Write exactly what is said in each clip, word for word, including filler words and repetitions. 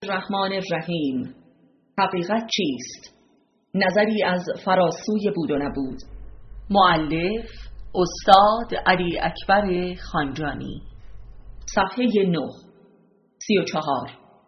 الرحمن الرحیم. حقیقت چیست؟ نظری از فراسوی بود و نبود. مؤلف استاد علی اکبر خانجانی. صفحه نه. سی و چهار.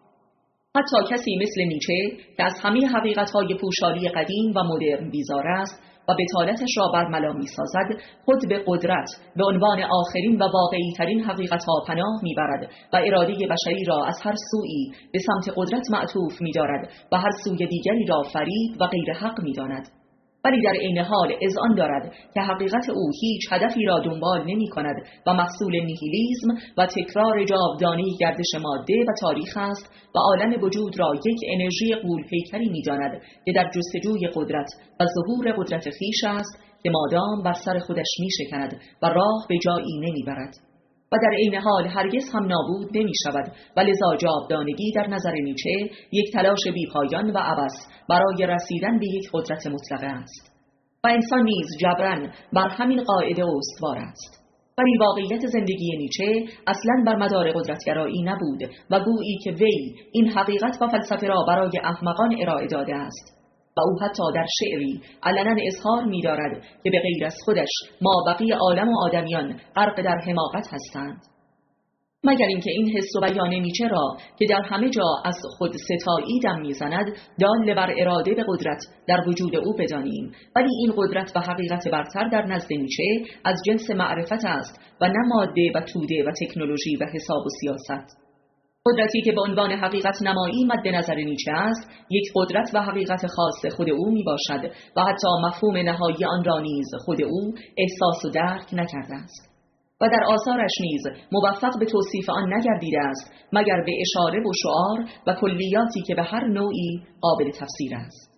حتی کسی مثل نیچه که از همه حقیقتهای پوشالی قدیم و مدرن بیزار است و بطالتش را برملا می سازد، خود به قدرت به عنوان آخرین و واقعی ترین حقیقتها پناه می برد و اراده بشری را از هر سویی به سمت قدرت معطوف می دارد و هر سوی دیگری را فریب و غیر حق می داند. ولی در عین حال اذعان دارد که حقیقت او هیچ هدفی را دنبال نمی کند و محصول نیهیلیسم و تکرار جاودانه گردش ماده و تاریخ است و عالم وجود را یک انرژی غول‌پیکری می داند که در جستجوی قدرت و ظهور قدرت خویش است که مادام بر سر خودش می شکند و راه به جایی نمی برد و در عین حال هرگز هم نابود نمی شود و لذا جاودانگی در نظر نیچه یک تلاش بی‌پایان و عبث برای رسیدن به یک قدرت مطلقه است و انسان نیز جبراً بر همین قاعده استوار است. ولی واقعیت زندگی نیچه اصلاً بر مدار قدرتگرایی نبود و گویی که وی این حقیقت و فلسفه را برای احمقان ارائه داده است و او حتی در شعری علنا اظهار می دارد که به غیر از خودش ما بقیه عالم و آدمیان غرق در حماقت هستند. مگر اینکه این حس و بیان نیچه را که در همه جا از خود ستایی دم میزند دال بر اراده به قدرت در وجود او بدانیم، ولی این قدرت و حقیقت برتر در نزد نیچه از جنس معرفت است و نه ماده و توده و تکنولوژی و حساب و سیاست. قدرتی که به عنوان حقیقت نمایی مد نظر نیچه است یک قدرت و حقیقت خاص خود او می باشد و حتی مفهوم نهایی آن را نیز خود او احساس و درک نکرده است و در آثارش نیز موفق به توصیف آن نگردیده است مگر به اشاره و شعار و کلیاتی که به هر نوعی قابل تفسیر است.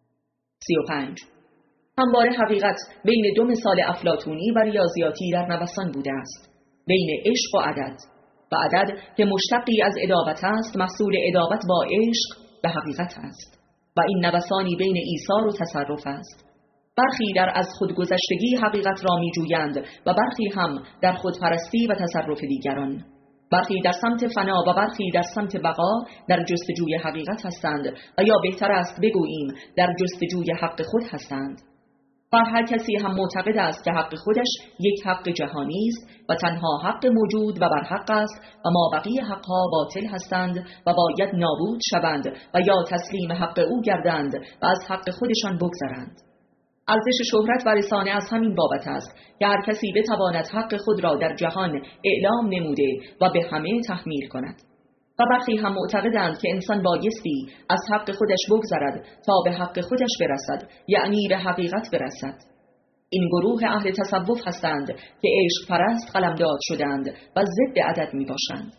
سی و پنج. همواره حقیقت بین دو مثال افلاطونی و ریاضیاتی در نوسان بوده است، بین عشق و عدد، و عدد که مشتقی از ادابت است محصول ادابت با عشق به حقیقت است و این نوسانی بین ایثار و تصرف است. برخی در از خودگذشتگی حقیقت را می جویند و برخی هم در خودپرستی و تصرف دیگران. برخی در سمت فنا و برخی در سمت بقا در جستجوی حقیقت هستند و یا بهتر است بگوییم در جستجوی حق خود هستند. و هر کسی هم معتقد است که حق خودش یک حق جهانی است و تنها حق موجود و برحق است و ما بقیه حقها باطل هستند و باید نابود شوند و یا تسلیم حق او گردند و از حق خودشان بگذرند. ارزش شهرت و رسانه از همین بابت است که هر کسی بتواند حق خود را در جهان اعلام نموده و به همه تحمیل کند. و برخی هم معتقدند که انسان بایستی از حق خودش بگذرد تا به حق خودش برسد، یعنی به حقیقت برسد. این گروه اهل تصوف هستند که عشق پرست قلمداد شدند و ضد عدد می باشند.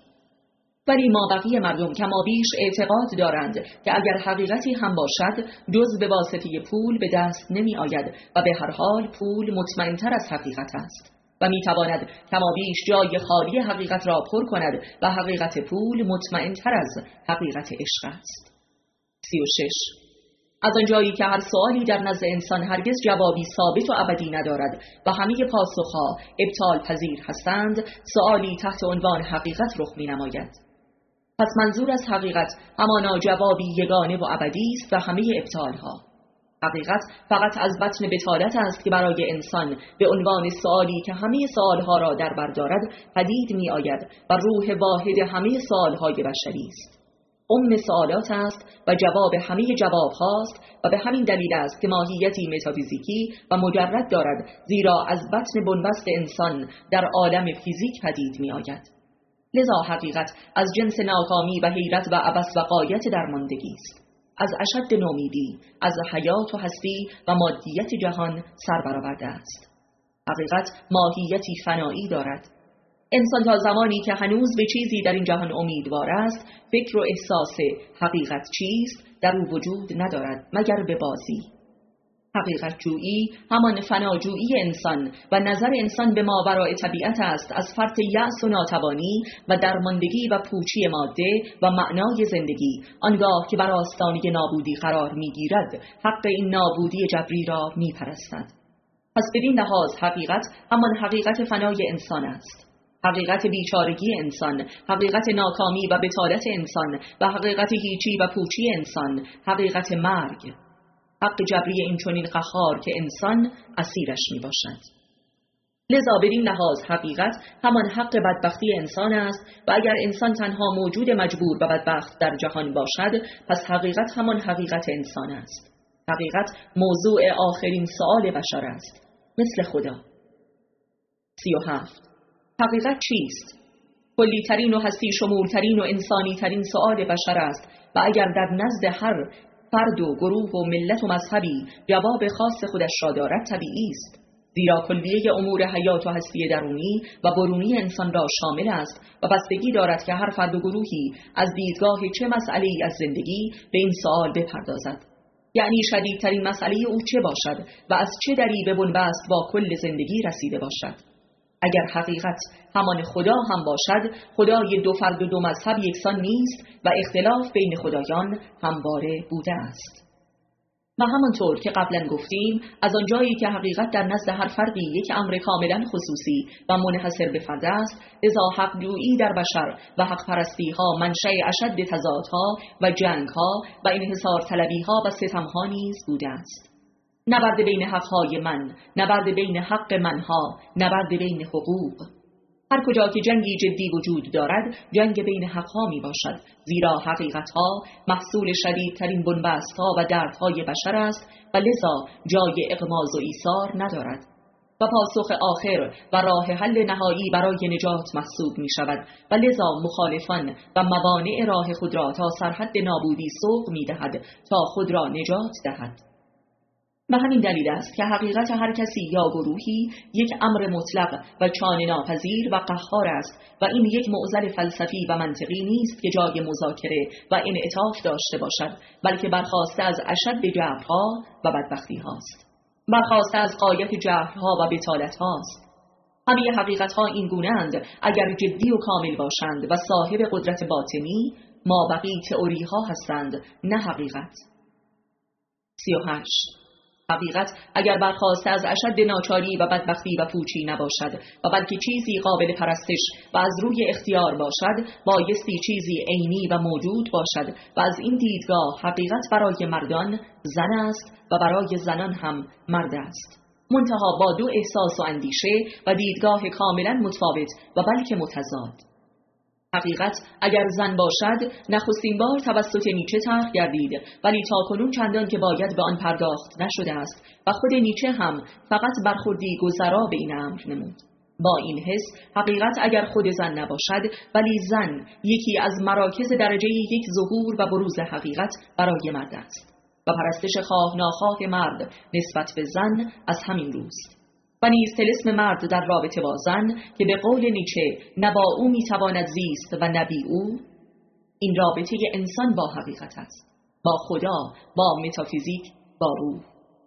ولی ما بقیه مردم کما بیش اعتقاد دارند که اگر حقیقتی هم باشد جز به واسطه پول به دست نمی آید و به هر حال پول مطمئن‌تر از حقیقت است و می تواند کما بیش جای خالی حقیقت را پر کند و حقیقت پول مطمئن‌تر از حقیقت عشق است. سی و شش. از آنجایی که هر سوالی در نزد انسان هرگز جوابی ثابت و ابدی ندارد و همه پاسخها ابطال پذیر هستند، سوالی تحت عنوان حقیقت رخ می نماید. پس منظور از حقیقت همانا جوابی یگانه و ابدی است و همه ابطالها. حقیقت فقط از بطن بطالت است که برای انسان به عنوان سوالی که همه سوالها را در بر دارد پدید می آید و روح واحد همه سوالهای بشری است. ام سوالات است و جواب همه جواب هاست و به همین دلیل است که ماهیتی متافیزیکی و مجرد دارد، زیرا از بطن بنبست انسان در عالم فیزیک پدید می آید. لذا حقیقت از جنس ناکامی و حیرت و عبث و غایت درماندگی است. از اشد نومیدی از حیات و هستی و مادیت جهان سر برآورده است. حقیقت ماهیتی فنایی دارد. انسان تا زمانی که هنوز به چیزی در این جهان امیدوار است، فکر و احساس حقیقت چیست در او وجود ندارد مگر به بازی. حقیقت جویی همان فناجویی انسان و نظر انسان به ماورای طبیعت است از فرط یأس و ناتوانی و درماندگی و پوچی ماده و معنای زندگی، آنگاه که بر آستانه نابودی قرار میگیرد حق این نابودی جبری را میپرستد. پس بدین لحاظ حقیقت همان حقیقت فنای انسان است. حقیقت بیچارگی انسان، حقیقت ناکامی و بطالت انسان و حقیقت هیچی و پوچی انسان، حقیقت مرگ، حق جبری این چنین قهار که انسان اسیرش می باشد. لذا بدین لحاظ حقیقت همان حق بدبختی انسان است و اگر انسان تنها موجود مجبور و بدبخت در جهان باشد، پس حقیقت همان حقیقت انسان است. حقیقت موضوع آخرین سؤال بشر است، مثل خدا. سی و هفت. حقیقت چیست؟ کلی ترین و هستی شمول ترین و انسانی ترین سؤال بشر است و اگر در نزد هر فرد و گروه و ملت و مذهبی جواب خاص خودش را دارد طبیعی است، زیرا کلیه امور حیات و هستی درونی و برونی انسان را شامل است و بستگی دارد که هر فرد و گروهی از دیدگاه چه مسئله‌ای از زندگی به این سؤال بپردازد، یعنی شدیدترین مسئله او چه باشد و از چه دری به بنبست با کل زندگی رسیده باشد. اگر حقیقت همان خدا هم باشد، خدای دو فرد و دو مذهب یکسان نیست و اختلاف بین خدایان همواره بوده است. و همانطور که قبلا گفتیم، از آنجایی که حقیقت در نزد هر فردی یک امر کاملا خصوصی و منحصر به فرد است، لذا حق‌جویی در بشر و حق پرستی ها منشأ اشد تضادها و جنگ ها و انحصار طلبی ها و ستم ها نیز بوده است. نبرد بین حقهای من، نبرد بین حق منها، نبرد بین حقوق. هر کجا که جنگی جدی وجود دارد، جنگ بین حقها می باشد، زیرا حقیقتها محصول شدیدترین بنبستها و دردهای بشر است و لذا جای اغماض و ایثار ندارد و پاسخ آخر و راه حل نهایی برای نجات محسوب می شود و لذا مخالفان و موانع راه خود را تا سرحد نابودی سوق می دهد تا خود را نجات دهد. و همین دلیل است که حقیقت هر کسی یا گروهی یک امر مطلق و چانه ناپذیر و قهار است و این یک معضل فلسفی و منطقی نیست که جای مذاکره و انعطاف داشته باشد، بلکه برخاسته از اشد جبرها و بدبختی هاست، برخاسته از غایت جبرها و بطالت هاست. همه حقیقت ها این گونه اند اگر جدی و کامل باشند و صاحب قدرت باطنی، ما بقی تئوری ها هستند، نه حقیقت. سی و هشت. حقیقت اگر برخاسته از اشد ناچاری و بدبختی و پوچی نباشد و بلکه چیزی قابل پرستش و از روی اختیار باشد، بایستی چیزی عینی و موجود باشد و از این دیدگاه حقیقت برای مردان زن است و برای زنان هم مرد است، منتها با دو احساس و اندیشه و دیدگاه کاملا متفاوت و بلکه متضاد. حقیقت اگر زن باشد، نخستین بار توسط نیچه طرح گردید، ولی تاکنون چندان که باید به آن پرداخت نشده است و خود نیچه هم فقط برخوردی گذرا به این امر نمود. با این حس حقیقت اگر خود زن نباشد، ولی زن یکی از مراکز درجه یک ظهور و بروز حقیقت برای مرد است و پرستش خواه ناخواه مرد نسبت به زن از همین روست. و نیز طلسم مرد در رابطه با زن که به قول نیچه نه با او میتواند زیست و نه بی او، این رابطه انسان با حقیقت است، با خدا، با متافیزیک، با روح.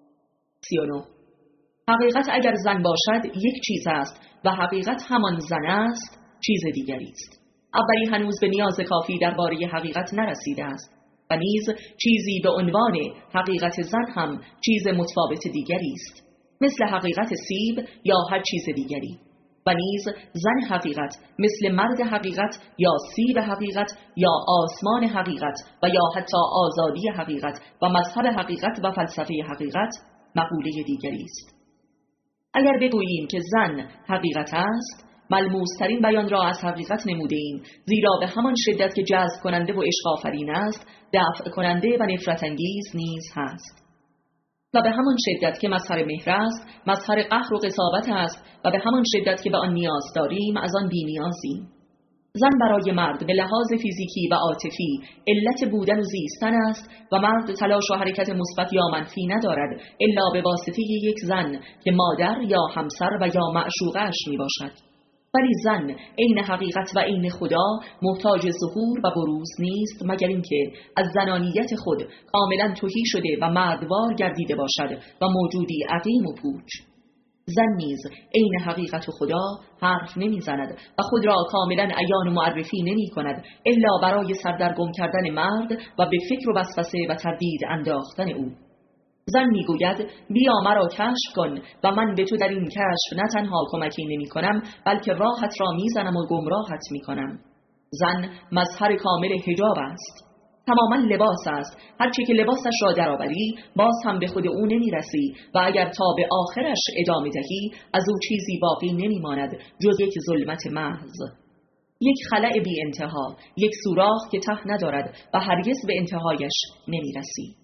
سی و نه. حقیقت اگر زن باشد یک چیز است و حقیقت همان زن است چیز دیگری است. اولی هنوز به نیاز کافی درباره حقیقت نرسیده است و نیز چیزی به عنوان حقیقت زن هم چیز متفاوت دیگری است، مثل حقیقت سیب یا هر چیز دیگری. و نیز زن حقیقت مثل مرد حقیقت یا سیب حقیقت یا آسمان حقیقت و یا حتی آزادی حقیقت و مذهب حقیقت و فلسفه حقیقت مقوله دیگری است. اگر بگوییم که زن حقیقت است، ملموس‌ترین بیان را از حقیقت نموده‌ایم، زیرا به همان شدت که جذب کننده و عشق آفرین است، دفع کننده و نفرت انگیز نیز هست. و به همان شدت که مظهر مهر است، مظهر قهر و قساوت است و به همان شدت که به آن نیاز داریم، از آن بی‌نیازیم. زن برای مرد به لحاظ فیزیکی و عاطفی علت بودن و زیستن است و مرد تلاش و حرکت مثبت یا منفی ندارد الا به واسطه یک زن که مادر یا همسر و یا معشوقش می باشد. ولی زن عین حقیقت و عین خدا محتاج ظهور و بروز نیست، مگر اینکه از زنانیت خود کاملا تهی شده و مردوار گردیده باشد و موجودی عقیم و پوچ. زن نیز عین حقیقت و خدا حرف نمی زند و خود را کاملا عیان و معرفی نمی کند الا برای سردرگم کردن مرد و به فکر و وسوسه و تردید انداختن او. زن میگوید بیا مرا کشف کن و من به تو در این کشف نه تنها کمکی نمی کنم بلکه راهت را میزنم و گمراهت می کنم. زن مظهر کامل حجاب است، تماما لباس است. هرچی که لباسش را درآوری باز هم به خود او نمی رسی و اگر تا به آخرش ادامه دهی از او چیزی باقی نمی ماند جز یک ظلمت محض، یک خلأ بی انتها، یک سوراخ که ته ندارد و هرگز به انتهایش نمی رسی.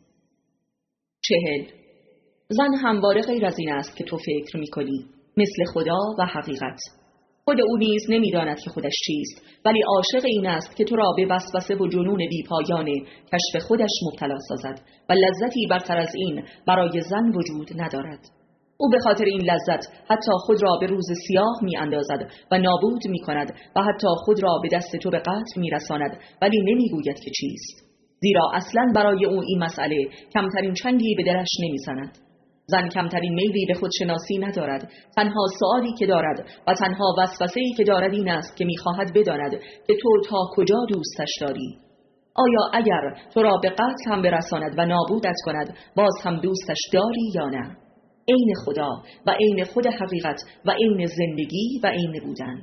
چهل. زن همواره غیر از این است که تو فکر می کنی، مثل خدا و حقیقت. خود او نیز نمی داند که خودش چیست، ولی عاشق این است که تو را به وسوسه و جنون بی پایان کشف خودش مبتلا سازد و لذتی برتر از این برای زن وجود ندارد. او به خاطر این لذت حتی خود را به روز سیاه می اندازد و نابود می کند و حتی خود را به دست تو به قتل می رساند، ولی نمی گوید که چیست، زیرا اصلا برای او این مسئله کمترین چنگی به دلش نمی زند. زن کمترین میلی به خودشناسی ندارد. تنها سؤالی که دارد و تنها وسوسه‌ای که دارد این است که می‌خواهد بداند که تو تا کجا دوستش داری. آیا اگر تو را به قتل هم برساند و نابودت کند باز هم دوستش داری یا نه؟ عین خدا و عین خود حقیقت و عین زندگی و عین بودن.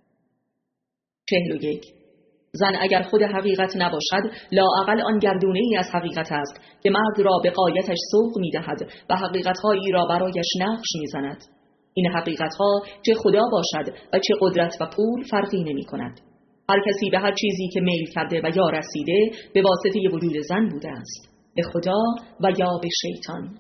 چهل و یک. زن اگر خود حقیقت نباشد لااقل آن گردونه ای از حقیقت است که مرد را به غایتش سوق می دهد و حقیقتهایی را برایش نقش می زند. این حقیقتها چه خدا باشد و چه قدرت و پول فرقی نمی کند. هر کسی به هر چیزی که میل کرده و یا رسیده به واسطه وجود زن بوده است، به خدا و یا به شیطان.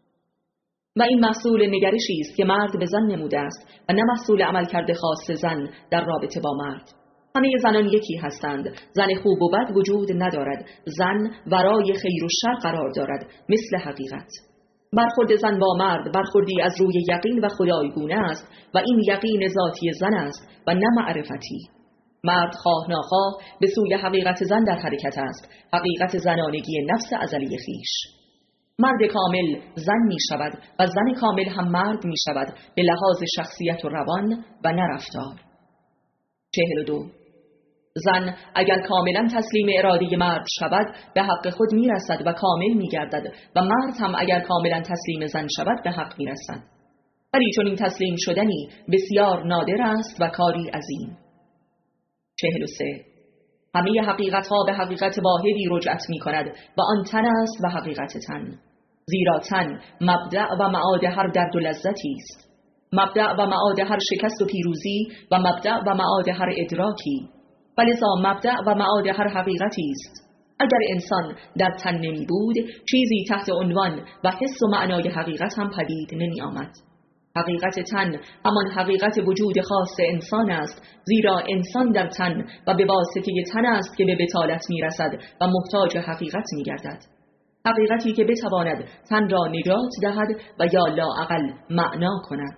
و این محصول نگرشی است که مرد به زن نموده است و نه محصول عملکرد خاص زن در رابطه با مرد. همه زنان یکی هستند. زن خوب و بد وجود ندارد. زن ورای خیر و شر قرار دارد، مثل حقیقت. برخورد زن با مرد برخوردی از روی یقین و خدایگونه است و این یقین ذاتی زن است و نه معرفتی. مرد خواه ناخواه به سوی حقیقت زن در حرکت است، حقیقت زنانگی نفس ازلی خویش. مرد کامل زن می شود و زن کامل هم مرد می شود به لحاظ شخصیت و روان و نه رفتار. چهل و دو. زن اگر کاملا تسلیم اراده مرد شود به حق خود می رسد و کامل می گردد و مرد هم اگر کاملا تسلیم زن شود به حق می رسد. ولی چون این تسلیم شدنی بسیار نادر است و کاری عظیم. چهل و سه. همه حقیقت ها به حقیقت واحدی رجعت می کند و آن تن است و حقیقت تن، زیرا تن مبدأ و معاد هر درد و لذتی است، مبدأ و معاد هر شکست و پیروزی و مبدأ و معاد هر ادراکی، ولذا مبدأ و معاد هر حقیقتی است. اگر انسان در تن نمی بود چیزی تحت عنوان و حس و معنای حقیقت هم پدید نمی آمد. حقیقت تن همان حقیقت وجود خاص انسان است، زیرا انسان در تن و به واسطه تن است که به بطالت می رسد و محتاج حقیقت می گردد. حقیقتی که بتواند تن را نجات دهد و یا لااقل معنا کند.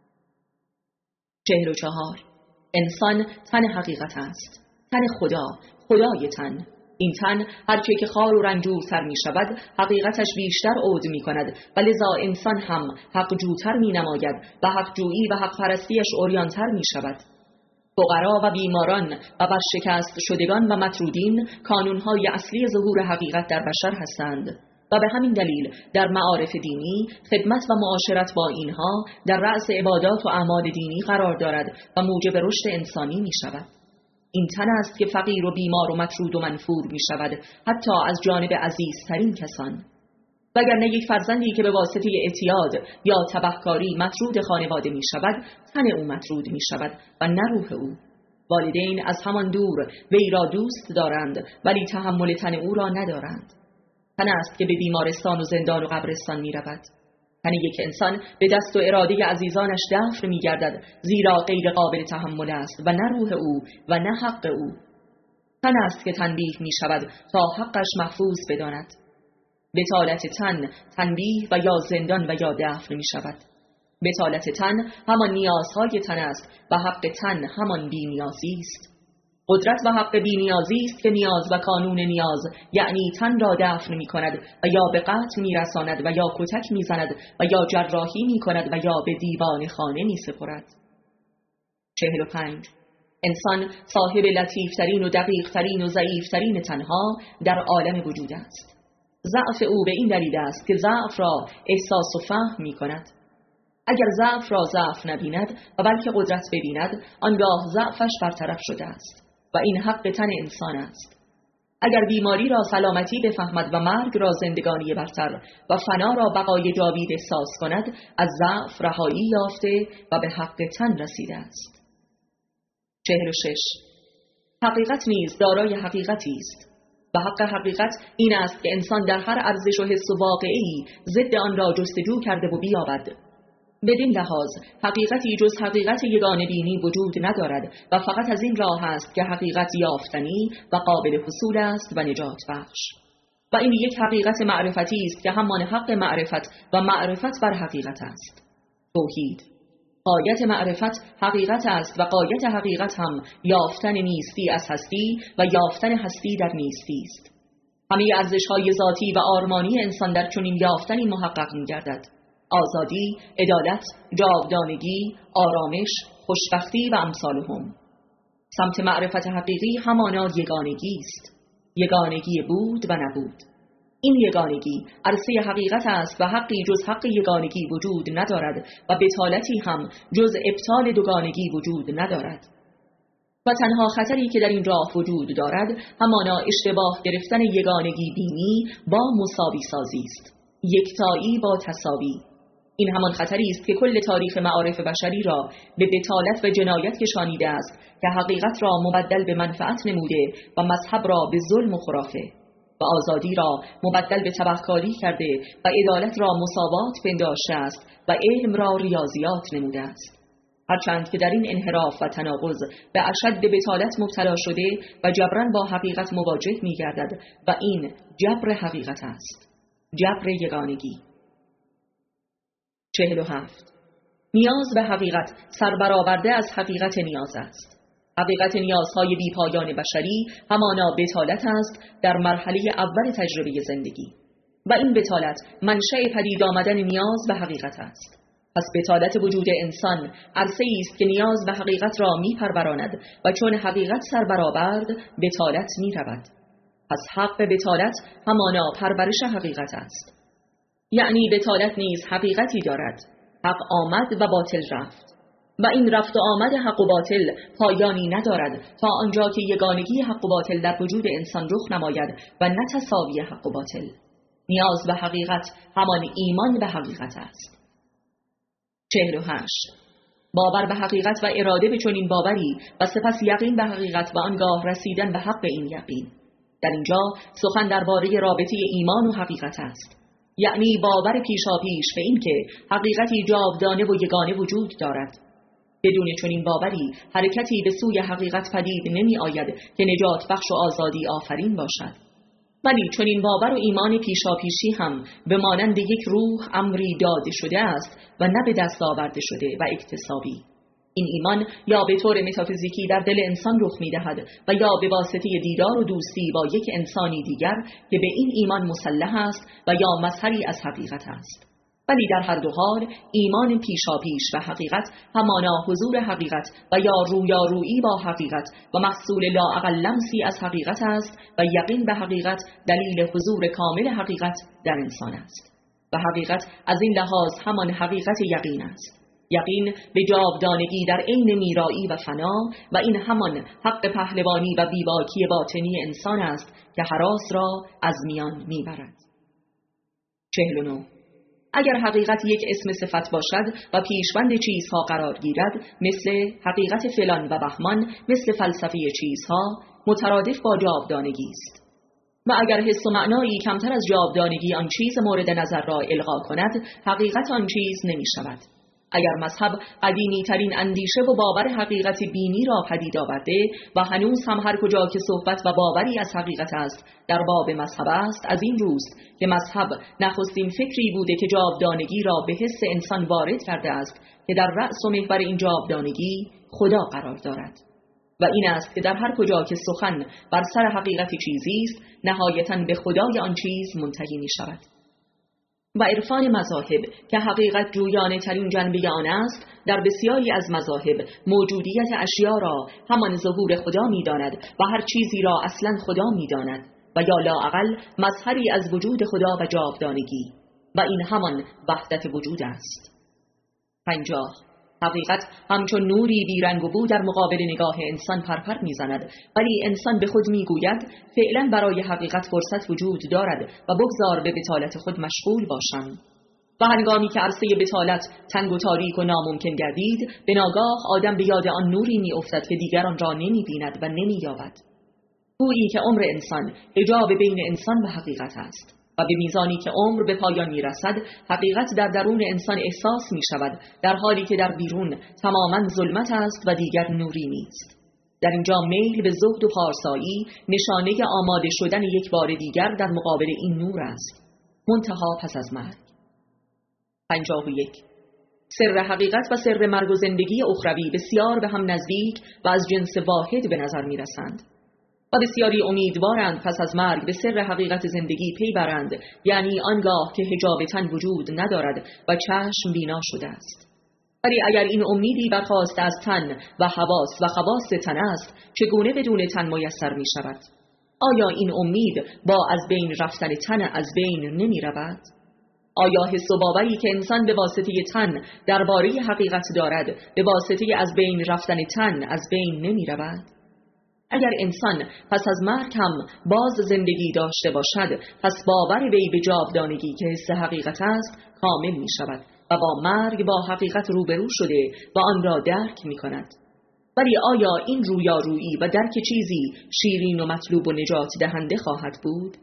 چهل و چهار. انسان تن حقیقت است، تن خدا، خدای تن. این تن هرچه که خار و رنجورتر می شود حقیقتش بیشتر عود می کند و لذا انسان هم حق جوتر می نماید و حق جویی و حق پرستیش عریان‌تر می شود. فقرا و بیماران و برشکست شدگان و مطرودین کانونهای اصلی ظهور حقیقت در بشر هستند و به همین دلیل در معارف دینی خدمت و معاشرت با اینها در رأس عبادات و اعمال دینی قرار دارد و موجب رشد انسانی می شود. این تن است که فقیر و بیمار و مطرود و منفور می شود، حتی از جانب عزیزترین کسان. وگرنه یک فرزندی که به واسطه اعتیاد یا تبهکاری مطرود خانواده می شود، تن او مطرود می شود و نه روح او. والدین از همان دور وی را دوست دارند ولی تحمل تن او را ندارند. تن است که به بیمارستان و زندان و قبرستان می رود. تن یک انسان به دست و اراده عزیزانش دفن می گردد، زیرا غیر قابل تحمل است و نه روح او و نه حق او. تن است که تنبیه می شود تا حقش محفوظ بداند. بطالت تن تنبیه و یا زندان و یا دفن می شود. بطالت تن همان نیازهای تن است و حق تن همان بی نیازی است. قدرت و حق بی نیازی است که نیاز و کانون نیاز یعنی تن را دفن می کند و یا به قتل می رساند و یا کتک می زند و یا جراحی می کند و یا به دیوان خانه می سپرد. چهل و پنج. انسان صاحب لطیفترین و دقیقترین و ضعیفترین تنها در عالم وجود است. ضعف او به این دلیل است که ضعف را احساس و فهم می کند. اگر ضعف را ضعف نبیند و بلکه قدرت ببیند، آنگاه ضعفش برطرف شده است و این حق تن انسان است. اگر بیماری را سلامتی بفهمد و مرگ را زندگانی برتر و فنا را بقای جاوید احساس کند، از ضعف رهایی یافته و به حق تن رسیده است. چهل و شش. حقیقت نیز دارای حقیقتی است و حق حقیقت این است که انسان در هر ارزش و حس و واقعی ضد آن را جستجو کرده و بیابد. بدین لحاظ حقیقتی جز حقیقت یگانه بینی وجود ندارد و فقط از این راه است که حقیقت یافتنی و قابل حصول است و نجات بخش. و این یک حقیقت معرفتی است که همان حق معرفت و معرفت بر حقیقت است. توحید. غایت معرفت حقیقت است و غایت حقیقت هم یافتن نیستی از هستی و یافتن هستی در نیستی است. همه ارزش‌های ذاتی و آرمانی انسان در چنین یافتنی محقق می‌گردد. آزادی، عدالت، جاودانگی، آرامش، خوشبختی و امثالهم. سمت معرفت حقیقی همانا یگانگی است. یگانگی بود و نبود. این یگانگی عرصه حقیقت است و حقی جز حق یگانگی وجود ندارد و بطالتی هم جز ابطال دوگانگی وجود ندارد. و تنها خطری که در این راه وجود دارد همانا اشتباه گرفتن یگانگی بینی با مساوی سازی است. یکتایی با تساوی. این همان خطری است که کل تاریخ معارف بشری را به بطالت و جنایت کشانیده است که حقیقت را مبدل به منفعت نموده و مذهب را به ظلم و خرافه و آزادی را مبدل به تبهکاری کرده و عدالت را مساوات پنداشته است و علم را ریاضیات نموده است. هرچند که در این انحراف و تناقض به اشد بطالت مبتلا شده و جبران با حقیقت مواجه می گردد و این جبر حقیقت است. جبر یگانگی. چهل و هفت. نیاز به حقیقت سربرآورده از حقیقت نیاز است. حقیقت نیازهای بیپایان بشری همانا بطالت است در مرحله اول تجربه زندگی و این بطالت منشأ پدید آمدن نیاز به حقیقت است. پس بطالت وجود انسان عرصه‌ای است که نیاز به حقیقت را می‌پروراند و چون حقیقت سربرآورد بطالت می‌رود. پس حق بطالت همانا پرورش حقیقت است. یعنی بطالت نیز حقیقتی دارد. حق آمد و باطل رفت و این رفت و آمد حق و باطل پایانی ندارد تا آنجا که یگانگی حق و باطل در وجود انسان رخ نماید و نه تساوی حق و باطل. نیاز به حقیقت همان ایمان به حقیقت است. چهل و هشت. باور به حقیقت و اراده به چنین باوری و سپس یقین به حقیقت و آنگاه رسیدن به حق این یقین. در اینجا سخن درباره رابطه ایمان و حقیقت است. یعنی باور پیشاپیش به این که حقیقتی جاودانه و یگانه وجود دارد. بدون چنین باوری حرکتی به سوی حقیقت پدید نمی آید که نجات بخش و آزادی آفرین باشد. ولی چنین باور و ایمان پیشاپیشی هم به مانند یک روح امری داده شده است و نه به دست آورده شده و اکتسابی. این ایمان یا به طور متافیزیکی در دل انسان رخ می دهد و یا به واسطه دیدار و دوستی با یک انسانی دیگر که به این ایمان مسلح است و یا مظهری از حقیقت است. ولی در هر دو حال ایمان پیشاپیش و حقیقت همانا حضور حقیقت و یا رویارویی با حقیقت و محصول لااقل لمسی از حقیقت است و یقین به حقیقت دلیل حضور کامل حقیقت در انسان است. و حقیقت از این لحاظ همان حقیقت یقین است. یقین به جاودانگی در عین میرایی و فنا و این همان حق پهلوانی و بیباکی باطنی انسان است که هراس را از میان میبرد. چهل و نه. اگر حقیقت یک اسم صفت باشد و پیشوند چیزها قرار گیرد، مثل حقیقت فلان و بهمان، مثل فلسفه چیزها، مترادف با جاودانگی است. و اگر حس و معنایی کمتر از جاودانگی آن چیز مورد نظر را الغا کند، حقیقت آن چیز نمی شود. اگر مذهب قدیمی ترین اندیشه و باور حقیقت بینی را پدید آورده و هنوز هم هر کجا که صحبت و باوری از حقیقت است در باب مذهب است، از این روست که مذهب نخستین فکری بوده که جاودانگی را به حس انسان وارد کرده است که در رأس و محور این جاودانگی خدا قرار دارد. و این است که در هر کجا که سخن بر سر حقیقت چیزی است، نهایتاً به خدای آن چیز منتهی می شود. و عرفان مذاهب که حقیقت جویانه ترین جنبه آن است، در بسیاری از مذاهب موجودیت اشیا را همان ظهور خدا می داند و هر چیزی را اصلا خدا می داند و یا لااقل مظهری از وجود خدا و جاودانگی، و این همان وحدت وجود است. پنجاه. حقیقت همچون نوری بیرنگ و بو در مقابل نگاه انسان پرپر میزند، ولی انسان به خود میگوید فعلا برای حقیقت فرصت وجود دارد و بگذار به بطالت خود مشغول باشم. و هنگامی که عرصه بطالت تنگ و تاریک و ناممکن گردید، به ناگاه آدم به یاد آن نوری میافتد که دیگر آن را نمیبیند و نمییابد. گویی که عمر انسان حجاب بین انسان و حقیقت است و به میزانی که عمر به پایان میرسد، حقیقت در درون انسان احساس می شود، در حالی که در بیرون تماما ظلمت است و دیگر نوری نیست. در اینجا میل به زهد و پارسایی نشانه آماده شدن یک بار دیگر در مقابل این نور است، منتها پس از مرگ. پنجاه و یک. سر حقیقت و سر مرگ و زندگی اخروی بسیار به هم نزدیک و از جنس واحد به نظر می رسند. و بسیاری امیدوارند پس از مرگ به سر حقیقت زندگی پی برند، یعنی آنگاه که حجاب تن وجود ندارد و چشم بینا شده است. ولی اگر این امیدی برخاسته از تن و حواس و خواص تن است، چگونه بدون تن میسر می شود؟ آیا این امید با از بین رفتن تن از بین نمی رود؟ آیا حس و باوری که انسان به واسطه تن درباره حقیقت دارد، به واسطه از بین رفتن تن از بین نمی رود؟ اگر انسان پس از مرگ هم باز زندگی داشته باشد، پس باور وی به جاودانگی که حس حقیقت است کامل می شود و با مرگ با حقیقت روبرو شده و آن را درک می کند. ولی آیا این رویارویی و درک چیزی شیرین و مطلوب و نجات دهنده خواهد بود؟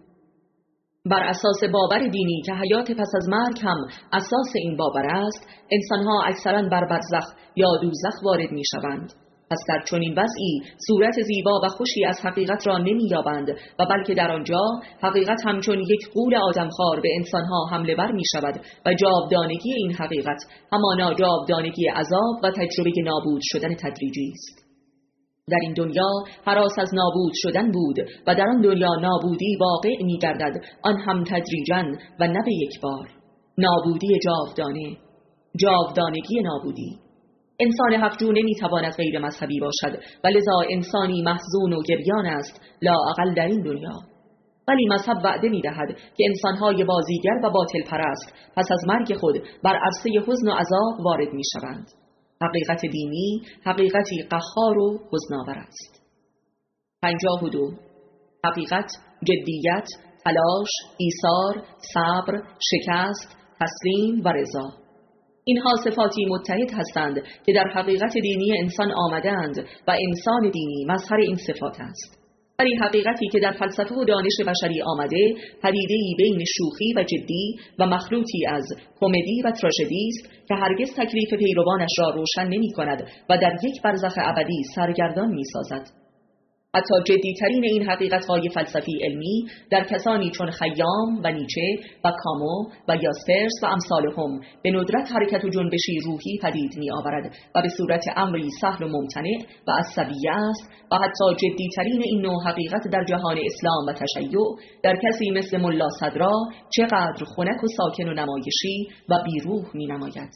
بر اساس باور دینی که حیات پس از مرگ هم اساس این باور است، انسانها اکثرا بر برزخ یا دوزخ وارد می شوند. پس در چنین وضعی صورت زیبا و خوشی از حقیقت را نمی‌یابند و بلکه در آنجا حقیقت همچون یک غول آدمخوار به انسانها حمله ور می شود و جاودانگی این حقیقت همانا جاودانگی عذاب و تجربه نابود شدن تدریجی است. در این دنیا هراس از نابود شدن بود و در آن دنیا نابودی واقع می گردد، آن هم تدریجاً و نه به یک بار. نابودی جاودانه، جاودانگی نابودی. انسان حقجو نمیتواند غیر مذهبی باشد و لذا انسانی محزون و گریان است، لااقل در این دنیا. ولی مذهب وعده میدهد که انسانهای بازیگر و باطل پرست پس از مرگ خود بر عرصه حزن و عذاب وارد میشوند. حقیقت دینی حقیقتی قهار و حزن‌آور است. پنجاه و دو. حقیقت، جدیت، تلاش، ایثار، صبر، شکست، تسلیم و رضا. اینها صفاتی متحد هستند که در حقیقت دینی انسان آمدند و انسان دینی مظهر این صفات است. ولی حقیقتی که در فلسفه و دانش بشری آمده، پدیده‌ای بین شوخی و جدی و مخلوطی از کمدی و تراژدی است که هرگز تکلیف پیروانش را روشن نمی کند و در یک برزخ ابدی سرگردان می سازد. حتی جدیترین این حقیقت‌های فلسفی علمی در کسانی چون خیام و نیچه و کامو و یاسپرس و امثالهم به ندرت حرکت و جنبشی روحی پدید می آورد و به صورت امری سهل و ممتنع و عصبی است و حتی جدیترین این نوع حقیقت در جهان اسلام و تشیع در کسی مثل ملا صدرا چقدر خنک و ساکن و نمایشی و بیروح می نماید.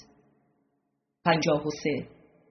پنجاه و سه.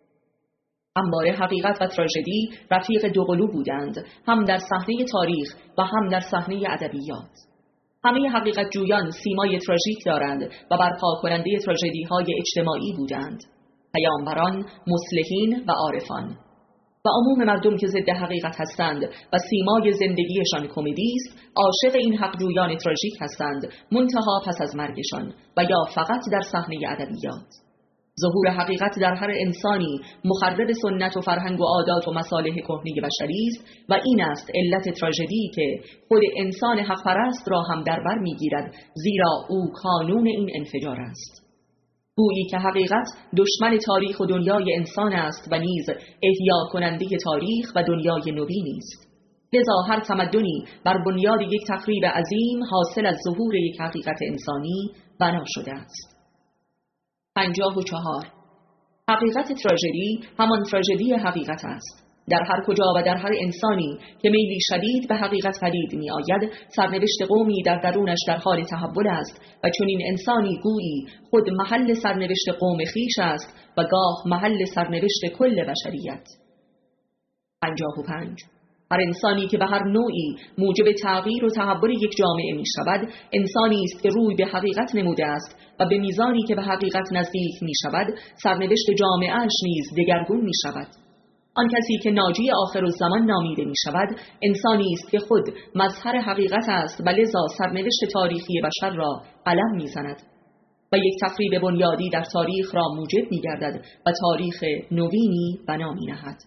همواره حقیقت و تراژدی رفیق دوقلو بودند، هم در صحنه تاریخ و هم در صحنه ادبیات. همه حقیقت جویان سیمای تراژیک دارند و برپا کننده تراژدی های اجتماعی بودند. پیامبران، مصلحین و عارفان و عموم مردم که ضد حقیقت هستند و سیمای زندگیشان کمدی است، عاشق این حق جویان تراژیک هستند، منتها پس از مرگشان و یا فقط در صحنه ادبیات. ظهور حقیقت در هر انسانی مخرب سنت و فرهنگ و عادات و مصالح کهنه بشری است و این است علت تراژدی که خود انسان حق پرست را هم در بر میگیرد، زیرا او کانون این انفجار است. گویی که حقیقت دشمن تاریخ و دنیای انسان است و نیز احیا کننده تاریخ و دنیای نوین است. لذا هر تمدنی بر بنیاد یک تخریب عظیم حاصل از ظهور یک حقیقت انسانی بنا شده است. پنجاه و چهار. حقیقت تراژدی همان تراژدی حقیقت است. در هر کجا و در هر انسانی که میلی شدید به حقیقت پدید می آید، سرنوشت قومی در درونش در حال تحول است و چنین انسانی گویی خود محل سرنوشت قوم خیش است و گاه محل سرنوشت کل بشریت. پنجاه و پنج. هر انسانی که به هر نوعی موجب تغییر و تحول یک جامعه می شود، انسانی است که روی به حقیقت نموده است و به میزانی که به حقیقت نزدیک می شود، سرنوشت جامعه‌اش نیز دگرگون می شود. آن کسی که ناجی آخرالزمان نامیده می شود، انسانی است که خود مظهر حقیقت است و لذا سرنوشت تاریخی بشر را قلم می زند و یک تخریب بنیادی در تاریخ را موجب می گردد و تاریخ نوینی بنا می نهد.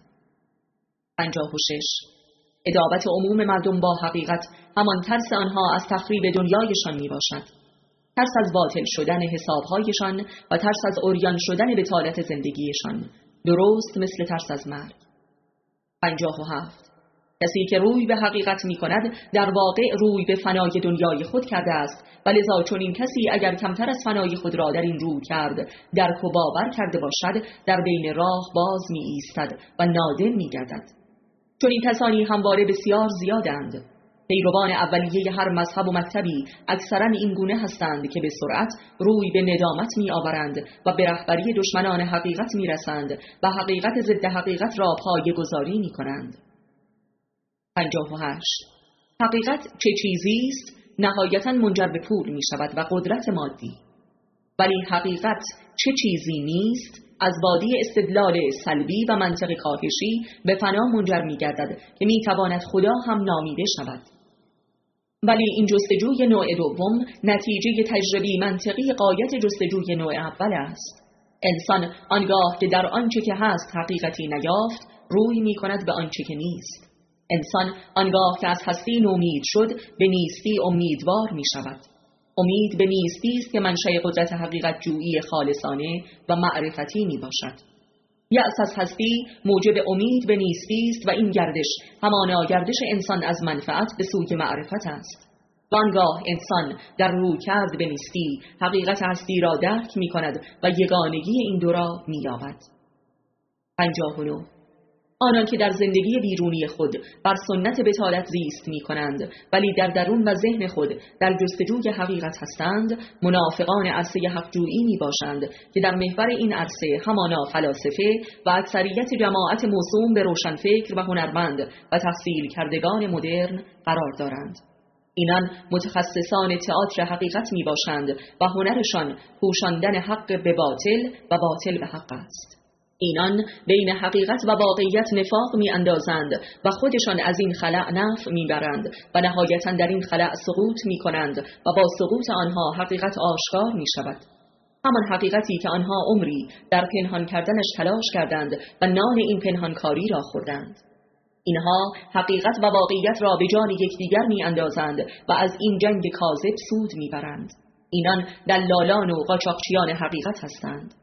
پنجاه و شش. ادابت عموم مردم با حقیقت همان ترس آنها از تخریب دنیایشان می باشد. ترس از باطل شدن حسابهایشان و ترس از عریان شدن بطالت زندگیشان، درست مثل ترس از مرگ. پنجاه و هفت. کسی که روی به حقیقت می کند در واقع روی به فنای دنیای خود کرده است و لذا چون این کسی اگر کمتر از فنای خود را در این روی کرد درک و باور کرده باشد، در بین راه باز می ایستد و نادم می گردد. چون این کسانی همواره بسیار زیادند. پیروان اولیه هر مذهب و مکتبی اکثرا این گونه هستند که به سرعت روی به ندامت می آورند و به رهبری دشمنان حقیقت می رسند و حقیقت ضد حقیقت را پایه‌گذاری می کنند. پنجاه و هشت. حقیقت چه چیزی است؟ نهایتاً منجر به پول می شود و قدرت مادی. ولی حقیقت چه چیزی نیست؟ از وادی استدلال سلبی و منطق کاهشی به فنا منجر می گردد که می تواند خدا هم نامیده شود. ولی این جستجوی نوع دوم نتیجه تجربی منطقی غایت جستجوی نوع اول است. انسان آنگاه که در آنچه که هست حقیقتی نیافت، روی می کند به آنچه که نیست. انسان آنگاه که از هستی نومید شد، به نیستی امیدوار می شود. امید به نیستی است که منشأ قدرت حقیقت جویی خالصانه و معرفتی می باشد. یأس از هستی موجب امید به نیستی است و این گردش همانا گردش انسان از منفعت به سوی معرفت است. و آنگاه انسان در رو کرد به نیستی حقیقت هستی را درک می کند و یگانگی این دو را می یابد. پنجاه و نه. آنان که در زندگی بیرونی خود بر سنت بطالت زیست می کنند ولی در درون و ذهن خود در جستجوی حقیقت هستند، منافقان عرصه حقجویی می باشند که در محور این عرصه همانا فلاسفه و اکثریت جماعت موسوم به روشنفکر و هنرمند و تحصیل کردگان مدرن قرار دارند. اینان متخصصان تئاتر حقیقت می باشند و هنرشان پوشاندن حق به باطل و باطل به حق است. اینان بین حقیقت و واقعیت نفاق می اندازند و خودشان از این خلأ نفع می برند و نهایتاً در این خلأ سقوط می کنند و با سقوط آنها حقیقت آشکار می شود. همان حقیقتی که آنها عمری در پنهان کردنش تلاش کردند و نان این پنهانکاری را خوردند. اینها حقیقت و واقعیت را به جان یکدیگر می اندازند و از این جنگ کاذب سود می برند. اینان دلالان و قاچاقچیان حقیقت هستند.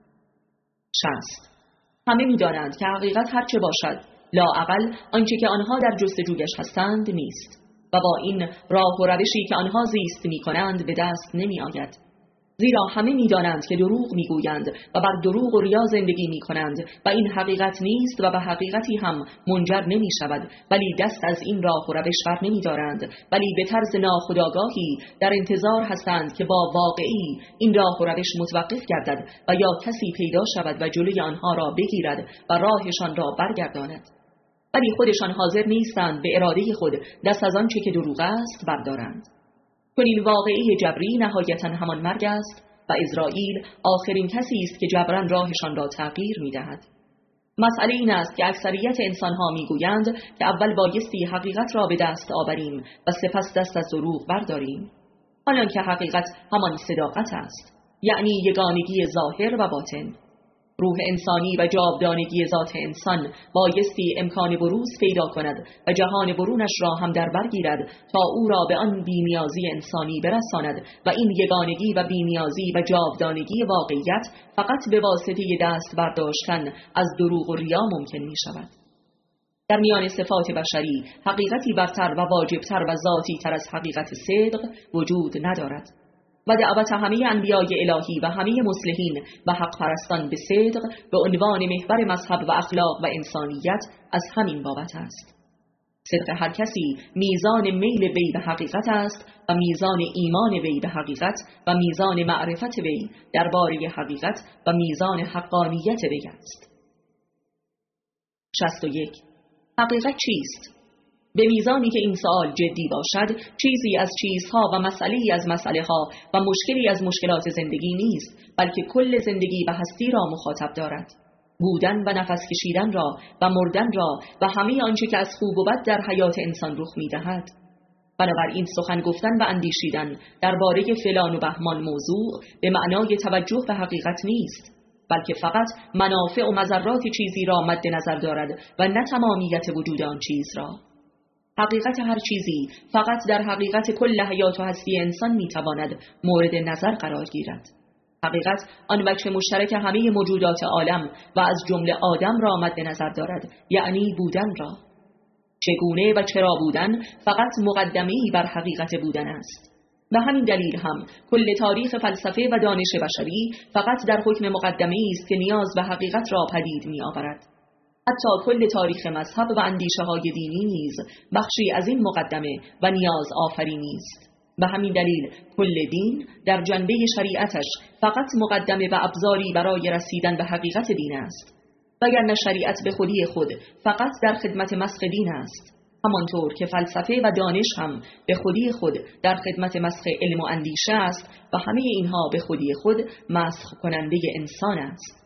شصت. همه می دانند که حقیقت هرچه باشد، لااقل آنچه که آنها در جستجویش هستند نیست و با این راه و روشی که آنها زیست می کنند به دست نمی آید. زیرا همه می دانند که دروغ می گویند و بر دروغ و ریا زندگی می کنند و این حقیقت نیست و به حقیقتی هم منجر نمی شود، ولی دست از این راه و روش بر نمی دارند، ولی به طرز ناخودآگاهی در انتظار هستند که با واقعی این راه و روش متوقف گردد و یا کسی پیدا شود و جلوی آنها را بگیرد و راهشان را برگرداند. ولی خودشان حاضر نیستند به اراده خود دست از آنچه که دروغ است بردارند. چون این واقعی جبری نهایتاً همان مرگ است و اسرائیل آخرین کسی است که جبران راهشان را تغییر می دهد. مسئله این است که اکثریت انسانها می گویند که اول بایستی حقیقت را به دست آوریم و سپس دست از دروغ برداریم، حالان که حقیقت همان صداقت است، یعنی یگانگی ظاهر و باطن. روح انسانی و جاودانگی ذات انسان بایستی امکان بروز پیدا کند و جهان برونش را هم در بر گیرد تا او را به آن بی‌نیازی انسانی برساند و این یگانگی و بی‌نیازی و جاودانگی واقعیت فقط به واسطه دست برداشتن از دروغ و ریا ممکن می شود. در میان صفات بشری حقیقتی برتر و واجبتر و ذاتی تر از حقیقت صدق وجود ندارد و دعوت همه انبیای الهی و همه مصلحین و حق پرستان به صدق به عنوان محور مذهب و اخلاق و انسانیت از همین بابت است. صدق هر کسی میزان میل وی به حقیقت است و میزان ایمان وی به حقیقت و میزان معرفت وی درباره حقیقت و میزان حقانیت وی است. شصت و یک. حقیقت چیست؟ به میزانی که این سوال جدی باشد، چیزی از چیزها و مسئله‌ای از مسئله‌ها و مشکلی از مشکلات زندگی نیست، بلکه کل زندگی و هستی را مخاطب دارد. بودن و نفس کشیدن را و مردن را و همه آنچه که از خوب و بد در حیات انسان رخ می‌دهد. بنابراین سخن گفتن و اندیشیدن درباره فلان و بهمان موضوع به معنای توجه به حقیقت نیست، بلکه فقط منافع و مضرات چیزی را مد نظر دارد و نه تمامیت وجود آن چیز را. حقیقت هر چیزی فقط در حقیقت کل حیات و هستی انسان میتواند مورد نظر قرار گیرد. حقیقت آن وجه مشترک همه موجودات عالم و از جمله آدم را مد نظر دارد، یعنی بودن را. چگونه و چرا بودن فقط مقدمه‌ای بر حقیقت بودن است. به همین دلیل هم کل تاریخ فلسفه و دانش بشری فقط در حکم مقدمه‌ای است که نیاز به حقیقت را پدید می‌آورد. حتی کل تاریخ مذهب و اندیشه‌های دینی نیز بخشی از این مقدمه و نیاز آفرینی است. به همین دلیل کل دین در جنبه شریعتش فقط مقدمه و ابزاری برای رسیدن به حقیقت دین است، وگرنه شریعت به خودی خود فقط در خدمت مسخ دین است، همانطور که فلسفه و دانش هم به خودی خود در خدمت مسخ علم و اندیشه است و همه اینها به خودی خود مسخ کننده انسان است.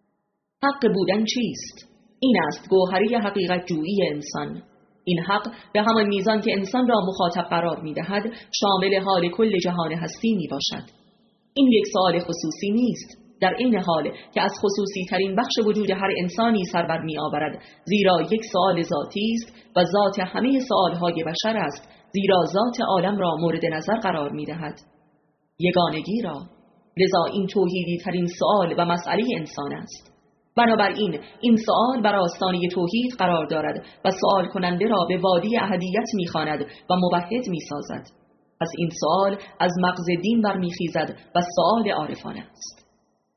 حق بودن چیست؟ این است گوهری حقیقت جویی انسان. این حق به همان میزان که انسان را مخاطب قرار می دهد شامل حال کل جهان هستی می باشد. این یک سوال خصوصی نیست، در این حال که از خصوصی ترین بخش وجود هر انسانی سر بر می آورد، زیرا یک سوال ذاتی است و ذات همه سوالهای بشر است، زیرا ذات عالم را مورد نظر قرار می دهد، یگانگی را. لذا این توحیدی ترین سوال و مسئله انسان است. بنابراین این سوال بر آستانه توحید قرار دارد و سوال کننده را به وادی احدیت می خواند و موحد می سازد. پس این سوال از مغز دین برمیخیزد و سوال عارفانه است.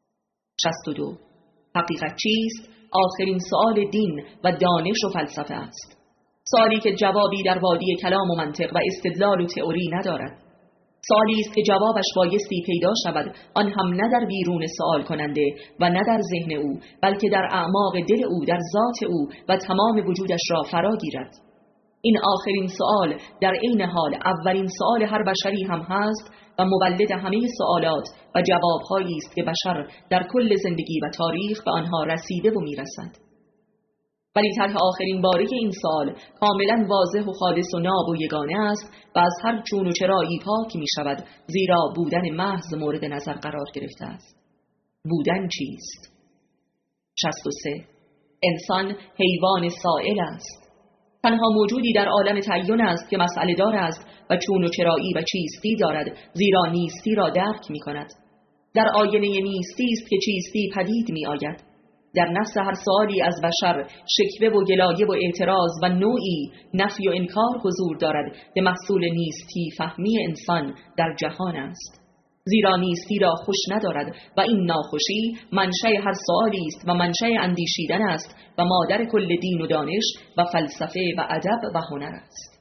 شصت و دو. حقیقت چیست؟ آخرین سوال دین و دانش و فلسفه است. سوالی که جوابی در وادی کلام و منطق و استدلال و تئوری ندارد. سوالی است که جوابش بایستی پیدا شود، آن هم نه در بیرون سوال کننده و نه در ذهن او، بلکه در اعماق دل او، در ذات او و تمام وجودش را فرا گیرد. این آخرین سوال در عین حال اولین سوال هر بشری هم هست و مولد همه سوالات و جوابهایی است که بشر در کل زندگی و تاریخ به آنها رسیده و میرسد. ولی طرح آخرین باره این سوال کاملا واضح و خالص و ناب و یگانه است و از هر چون و چرایی پاک می شود، زیرا بودن محض مورد نظر قرار گرفته است. بودن چیست؟ شصت و سه. انسان حیوان سائل است. تنها موجودی در عالم تعین است که مسئله دار است و چون و چرایی و چیستی دارد، زیرا نیستی را درک می کند. در آینه نیستی است که چیستی پدید می آید. در نفس هر سوالی از بشر شکوه و گلایه و اعتراض و نوعی نفی و انکار حضور دارد که محصول نیستی فهمی انسان در جهان است، زیرا نیستی را خوش ندارد و این ناخوشی منشأ هر سوالی است و منشأ اندیشیدن است و مادر کل دین و دانش و فلسفه و ادب و هنر است.